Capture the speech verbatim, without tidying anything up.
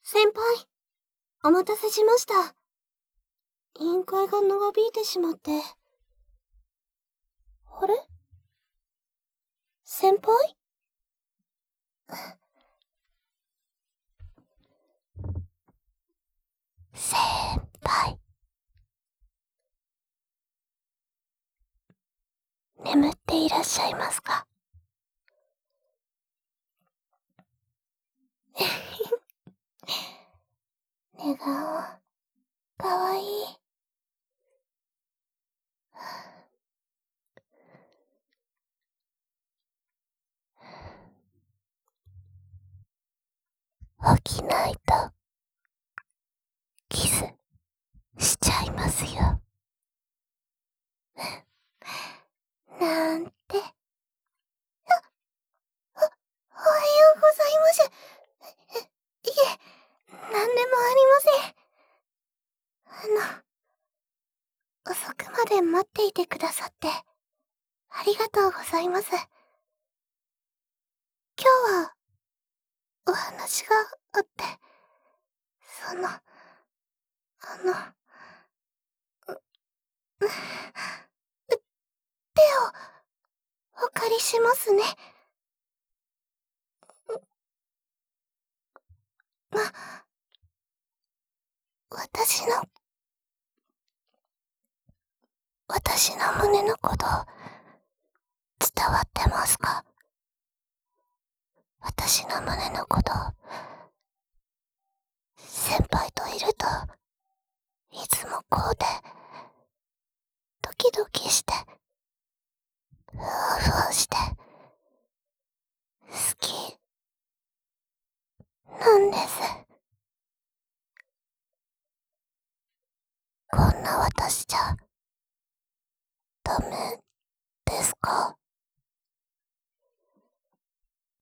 先輩、お待たせしました。委員会が長引いてしまって。あれ？先輩？先輩。眠っていらっしゃいますか？寝顔、かわいい。起きないと、キスしちゃいますよ。なんて。あ、お、おはようございます。いえ、なんでもありません。あの、遅くまで待っていてくださって、ありがとうございます。今日は、お話があって、その、あの、う、う、手を、お借りしますね。ま、私の、私の胸のこと、伝わってますか？私の胸のこと、先輩といると、いつもこうで、ドキドキして、ふわふわして、好き、なんです。こんな私じゃ、ダメですか？